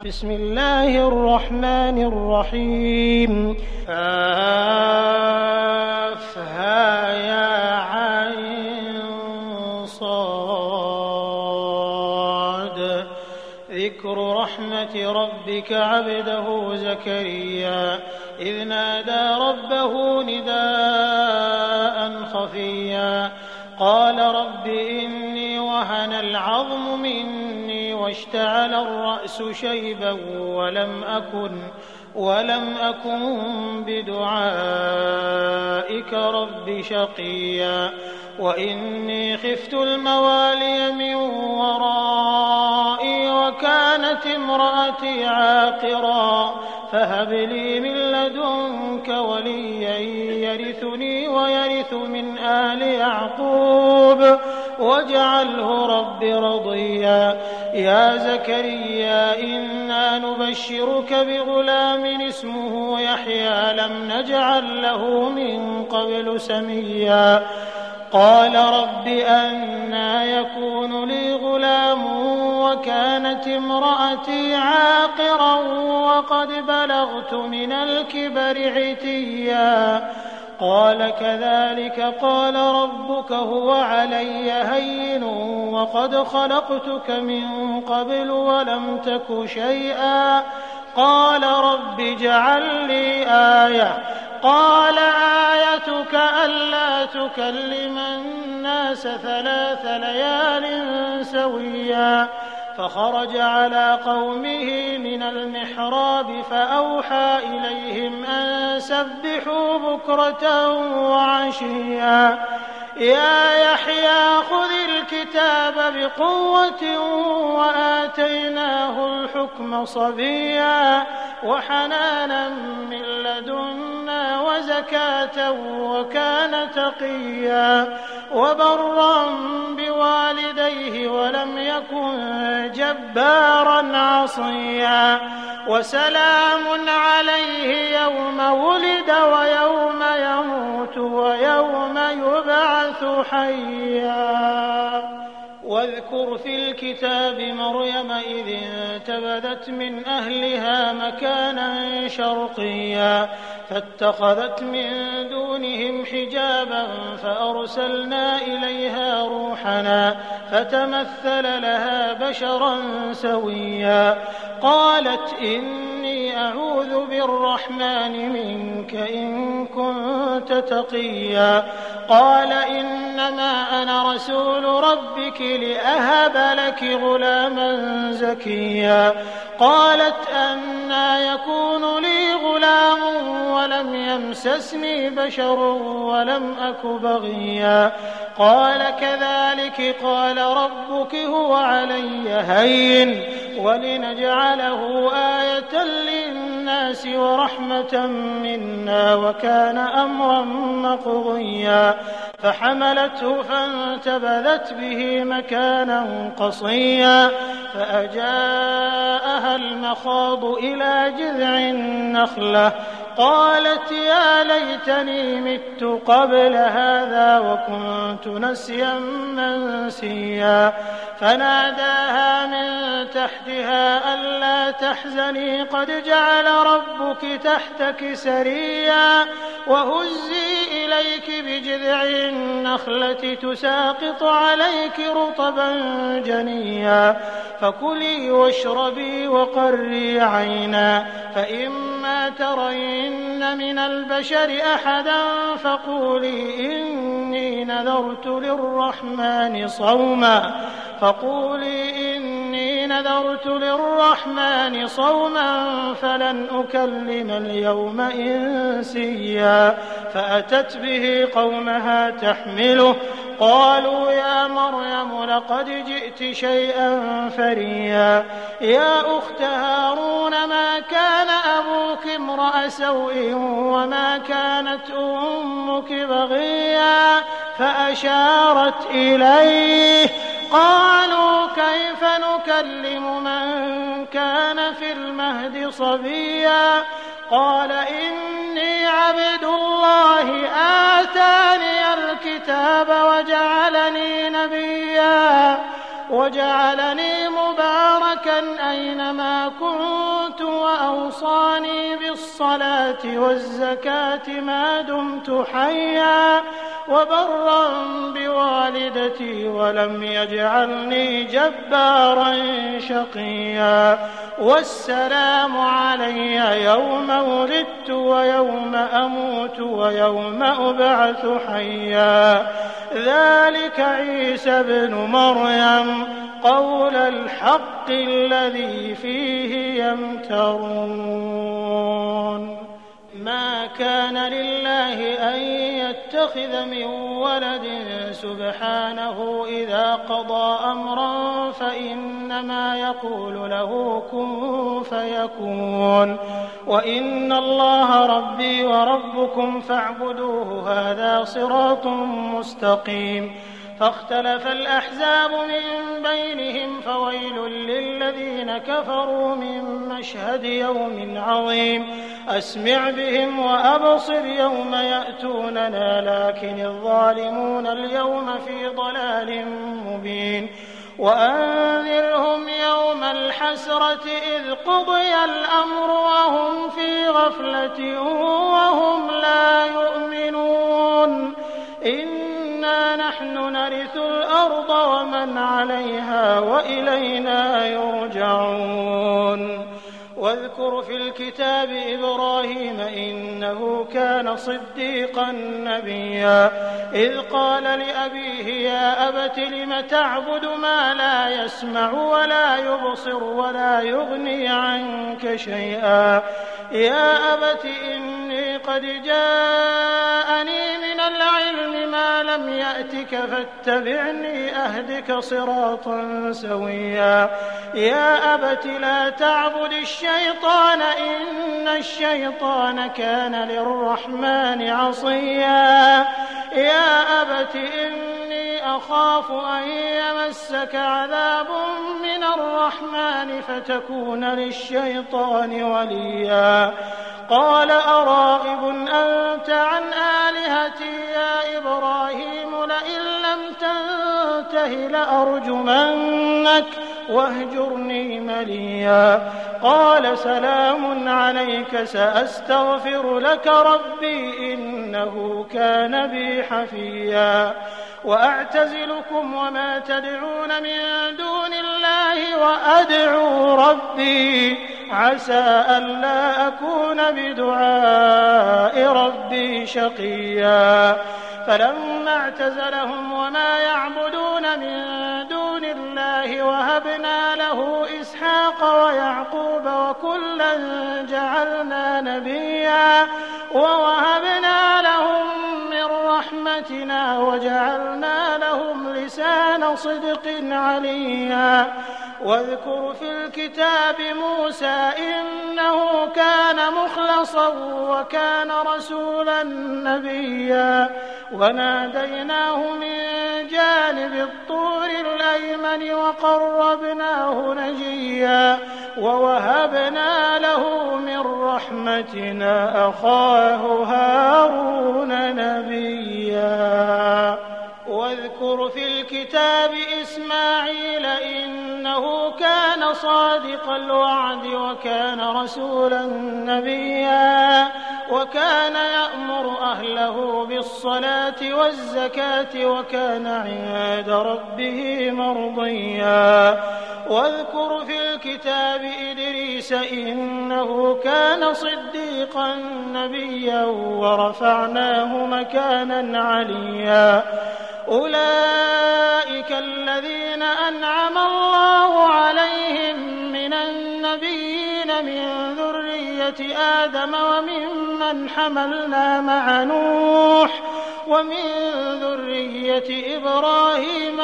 بسم الله الرحمن الرحيم يا عين صاد ذكر رحمة ربك عبده زكريا إذ نادى ربه نداء خفيا قال رب إني وهن العظم مني واشتعل الرأس شيبا ولم أكن بدعائك رب شقيا وإني خفت الموالي من ورائي وكانت امرأتي عاقرا فهب لي من لدنك وليا يرثني ويرث من آل يعقوب واجعله رب رضيا يا زكريا إنا نبشرك بغلام اسمه يحيى لم نجعل له من قبل سميا قال رب أنى يكون لي غلام وكانت امرأتي عاقرا وقد بلغت من الكبر عتيا قال كذلك قال ربك هو علي هين وقد خلقتك من قبل ولم تك شيئا قال رب اجعل لي آية قال آيتك ألا تكلم الناس 3 ليال سويا فخرج على قومه من المحراب فأوحى إليهم أن سبحوا بكرة وعشيا يا يحيى خذ الكتاب بقوة وآتيناه الحكم صبيا وحنانا من لدنا وزكاة وكان تقيا وبرا بوالديه ولم يكن جبارا عصيا وسلام عليه يوم ولد ويوم يموت ويوم يبعث حيا واذكر في الكتاب مريم إذ انتبذت من أهلها مكانا شرقيا فاتخذت من دونهم حجابا فأرسلنا إليها روحنا فتمثل لها بشرا سويا قالت إني أعوذ بالرحمن منك إن كنت تقيا قال إنما أنا رسول ربك لأهب لك غلاما زكيا قالت أنى يكون لي غلام ولم يمسسني بشر ولم أك بغيا قال كذلك قال ربك هو علي هين ولنجعله آية للناس ورحمة منا وكان أمرا مقضيا فحملته فانتبذت به مكانا قصيا فأجاءها المخاض إلى جذع النخلة قالت يا ليتني مت قبل هذا وكنت نسيا منسيا فناداها من تحتها ألا تحزني قد جعل ربك تحتك سريا وهزي إليك بجذع النخلة تساقط عليك رطبا جنيا فكلي واشربي وقري عينا فإما ترين من البشر أحدا فقولي إني نذرت للرحمن صوما فلن أكلم اليوم إنسيا فأتت به قومها تحمله قالوا يا مريم لقد جئت شيئا فريا يا أخت هارون ما كان أبوك امرأ سوء وما كانت أمك بغيا فأشارت إليه قالوا كيف نكلم من كان في المهد صبيا قال إني عبد الله آتاني الكتاب وجعلني نبيا وجعلني مباركا أينما كنت وأوصاني بالصلاة والزكاة ما دمت حيا وبرا بوالدتي ولم يجعلني جبارا شقيا والسلام علي يوم ولدت ويوم أموت ويوم أبعث حيا ذلك عيسى ابن مريم قول الحق الذي فيه يمترون ما كان لله أن يتخذ من ولد سبحانه إذا قضى أمرا فإنما يقول له كن فيكون وإن الله ربي وربكم فاعبدوه هذا صراط مستقيم فاختلف الأحزاب من بينهم فويل للذين كفروا من مشهد يوم عظيم أسمع بهم وأبصر يوم يأتوننا لكن الظالمون اليوم في ضلال مبين وأنذرهم يوم الحسرة إذ قضي الأمر وهم في غفلة وهم لا يؤمنون إنا نحن نرث الأرض ومن عليها وإلينا يرجعون واذكر في الكتاب إبراهيم إنه كان صديقا نبيا إذ قال لأبيه يا أبت لم تعبد ما لا يسمع ولا يبصر ولا يغني عنك شيئا يا أبت إني قد جاءني من العلم ما لم يأتك فاتبعني أهدك صراطا سويا يا أبت لا تعبد الشيطان إن الشيطان كان للرحمن عصيا يا أبت إني أخاف أن يمسك عذاب من الرحمن فتكون للشيطان وليا قال أراغب أنت عن آلهتي يا إبراهيم لئن لم تنته لأرجمنك واهجرني مليا قال سلام عليك سأستغفر لك ربي إنه كان بي حفيا وأعتزلكم وما تدعون من دون الله وأدعو ربي عسى ألا أكون بدعاء ربي شقيا فلما اعتزلهم وما يعبدون من دون الله وهبنا له إسحاق ويعقوب وكلا جعلنا نبيا ووهبنا لهم من رحمتنا وجعلنا لهم لسان صدق عليا واذكر في الكتاب موسى إنه كان مخلصا وكان رسولا نبيا وناديناه من جانب الطور الأيمن وقربناه نجيا ووهبنا له من رحمتنا أخاه هارون نبيا واذكر في الكتاب إسماعيل إنه كان صادق الوعد وكان رسولا نبيا وكان يأمر أهله بالصلاة والزكاة وكان عند ربه مرضيا واذكر في الكتاب إدريس إنه كان صديقا نبيا ورفعناه مكانا عليا أولئك الذين أنعم الله عليهم من النبيين من ذرية آدم وممن حملنا مع نوح ومن ذرية إبراهيم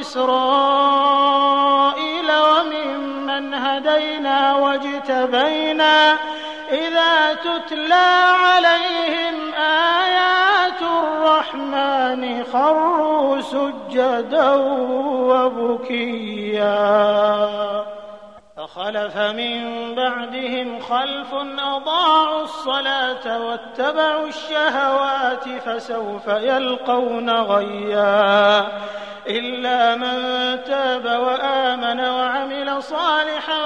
وإسرائيل وممن هدينا واجتبينا إذا تتلى عليهم آيات الرحمن خروا سجدا وبكيا فخلف من بعدهم خلف أضاعوا الصلاة واتبعوا الشهوات فسوف يلقون غيا إلا من تاب وآمن وعمل صالحا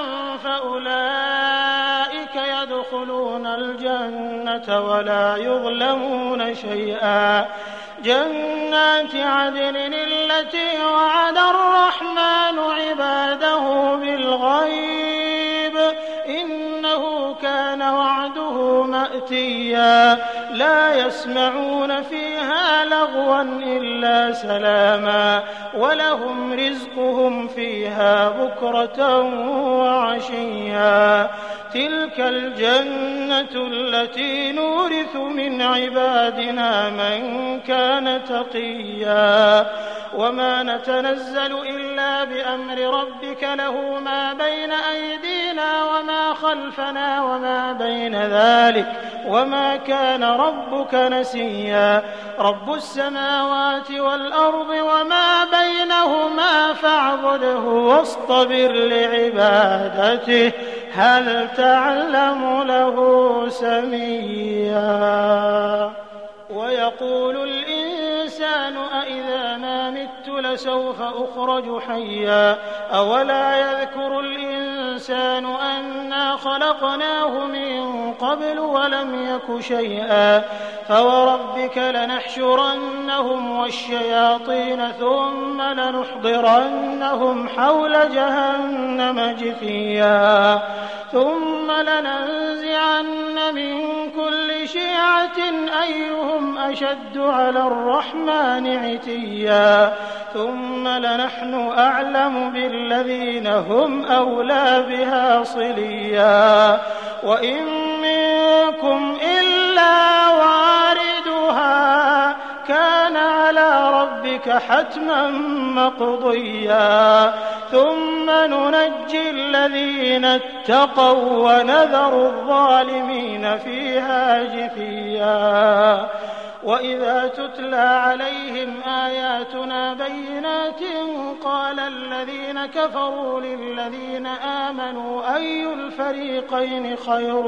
فأولئك يدخلون الجنة ولا يظلمون شيئا. جنات عدن التي وعد الرحمن عباده بالغيب إنه كان وعده مأتيا. لا يسمعون فيها لغوا إلا سلاما ولهم رزقهم فيها بكرة وعشيا. تلك الجنة التي نورث من عبادنا من كان تقيا. وما نتنزل إلا بأمر ربك له ما بين أيدينا وما خلفنا وما بين ذلك وما كان ربك نسيا. رب السماوات والأرض وما بينهما فاعبده واصطبر لعبادته هل تعلم له سميا. ويقول الإنسان أإذا ما مت لسوف أخرج حيا. أولا يذكر الإنسان أنا خلقناه من قبل ولم يك شيئا. فوربك لنحشرنهم والشياطين ثم لنحضرنهم حول جهنم جثيا. ثم لننزعن من كل شيعة أيهم أشد على الرحمن عتيا. ثم لنحن أعلم بالذين هم أولى بها صليا. وإن منكم إلا واردها كان على ربك حتما مقضيا. ثم ننجي الذين اتقوا ونذر الظالمين فيها جثيا. وإذا تتلى عليهم آياتنا بينات قال الذين كفروا للذين آمنوا أي الفريقين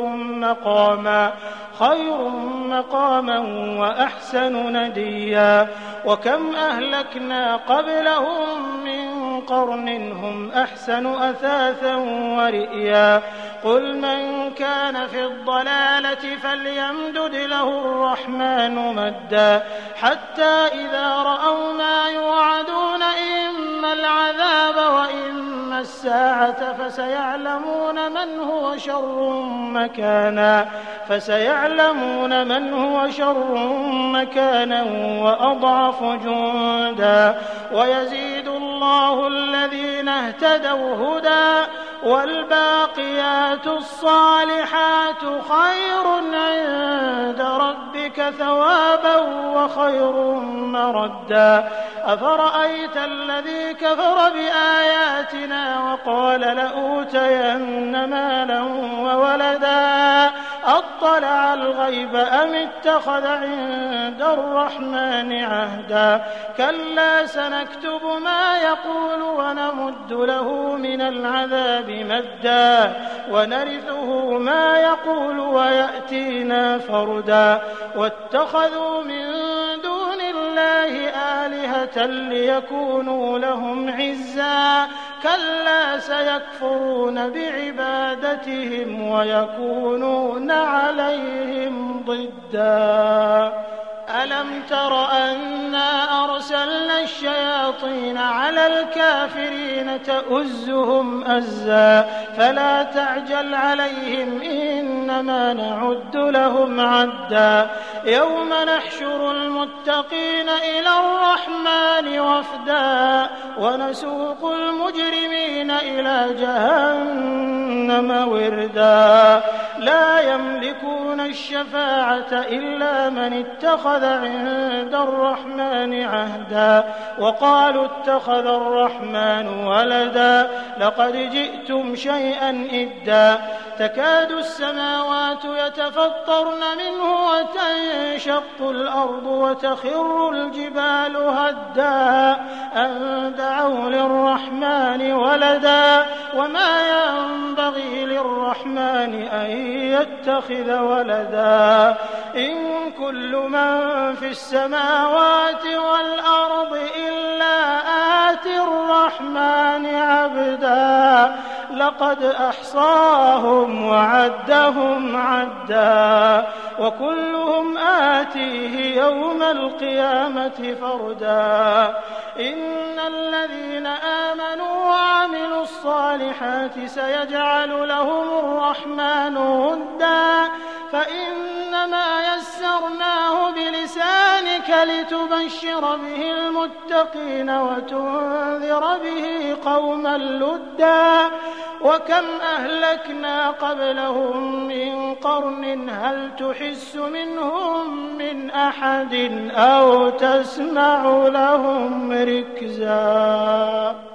خير مقاما وأحسن نديا. وكم أهلكنا قبلهم من قرن هم أحسن أثاثا ورئيا. قل من كان في الضلالة فليمدد له الرحمن مدا حتى إذا رأوا ما يوعدون إما العذاب وإما الساعة فسيعلمون من هو شر مكانا وأضعف جندا. ويزيد الله الذين اهتدوا هدى والباقيات الصالحات خير عند ربك ثوابا وخير مردا. أفرأيت الذي كفر بآياتنا وقال لأوتين مالا وولدا أطلع الغيب أم اتخذ عند الرحمن عهدا. كلا سنكتب ما يقول ونمد له من العذاب مدا ونرثه ما يقول ويأتينا فردا. واتخذوا من دون الله آلهة ليكونوا لهم عزا. كلا سيكفرون بعبادتهم ويكونون عليهم ضدا. ألم تر أنا أرسلنا الشياطين على الكافرين تؤزهم أزا فلا تعجل عليهم إنما نعد لهم عدا. يوم نحشر المتقين إلى الرحمن وفدا ونسوق المجرمين إلى جهنم وردا. لا يملكون الشفاعة إلا من اتخذ عند الرحمن عهدا. وقالوا اتخذ الرحمن ولدا لقد جئتم شيئا إدا. تكاد السماوات يتفطرن منه وتنشق الأرض وتخر الجبال هدا أن دعوا للرحمن ولدا وما ينبغي للرحمن أن يتخذ ولدا إن كل من في السماوات والأرض إلا آتي الرحمن عبدا لقد أحصاهم وعدهم عدا وكلهم آتيه يوم القيامة فردا إن الذين آمنوا وعملوا الصالحات سيجعل لهم الرحمن ودا فإنما يسرناه بلسانك لتبشر به المتقين وتنذر به قوما لدا وكم أهلكنا قبلهم من قرن هل تحس منهم من أحد أو تسمع لهم ركزا.